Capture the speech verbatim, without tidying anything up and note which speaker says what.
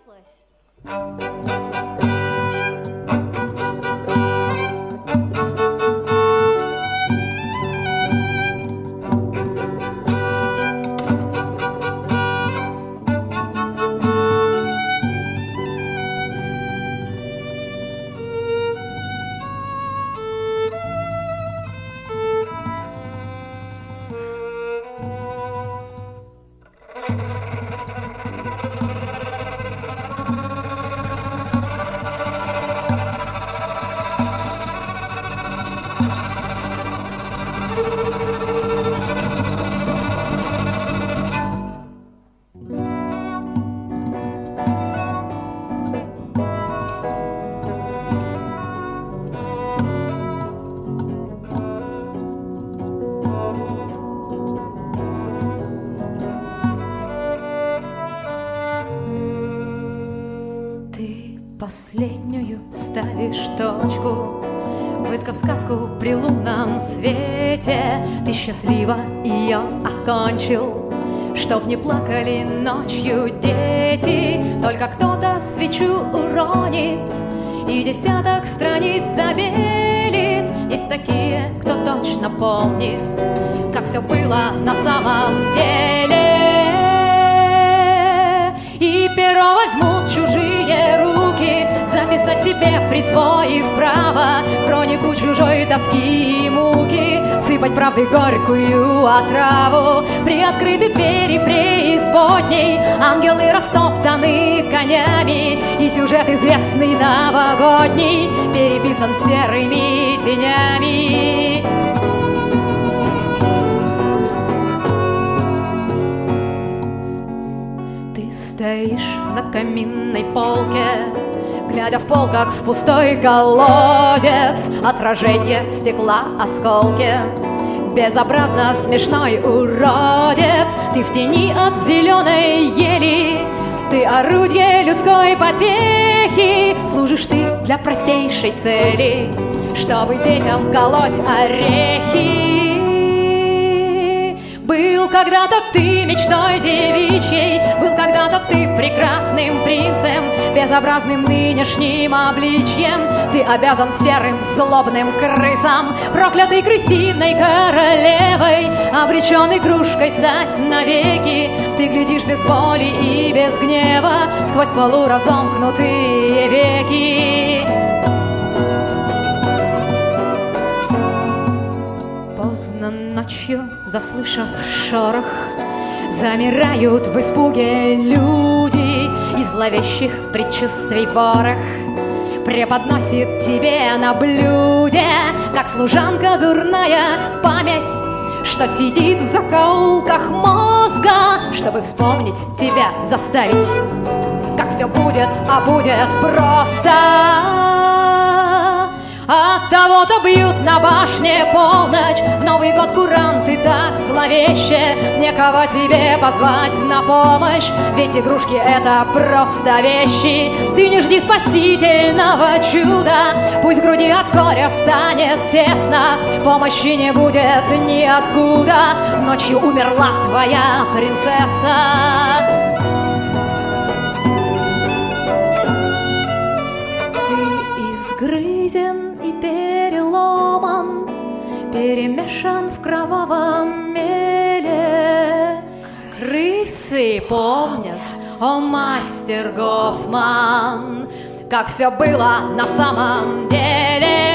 Speaker 1: понеслась.
Speaker 2: Последнюю ставишь точку, выткав сказку при лунном свете. Ты счастливо ее окончил, чтоб не плакали ночью дети. Только кто-то свечу уронит, и десяток страниц забелит. Есть такие, кто точно помнит, как все было на самом деле. И перо возьмут чужие руки, записать себе, присвоив право хронику чужой тоски и муки, сыпать правды горькую отраву. Приоткрыты двери преисподней, ангелы растоптаны конями, и сюжет известный новогодний переписан серыми тенями. Стоишь на каминной полке, глядя в пол, как в пустой колодец. Отражение стекла, осколки, безобразно смешной уродец. Ты в тени от зеленой ели, ты орудие людской потехи. Служишь ты для простейшей цели, чтобы детям колоть орехи. Был когда-то ты мечтой девичьей, был когда-то ты прекрасным принцем, безобразным нынешним обличьем. Ты обязан серым злобным крысам, проклятой крысиной королевой, обречен игрушкой стать навеки. Ты глядишь без боли и без гнева сквозь полуразомкнутые веки. Поздно ночью, заслышав шорох, замирают в испуге люди, и зловещих предчувствий ворох преподносит тебе на блюде, как служанка дурная память, что сидит в закоулках мозга, чтобы вспомнить тебя, заставить, как все будет, а будет просто. От того-то бьют на башне полночь, в Новый год куранты так зловеще. Некого тебе позвать на помощь, ведь игрушки — это просто вещи. Ты не жди спасительного чуда, пусть в груди от горя станет тесно, помощи не будет ниоткуда. Ночью умерла твоя принцесса. Ты изгрызен и переломан, перемешан в кровавом меле. Крысы помнят, о мастер Гофман, как все было на самом деле.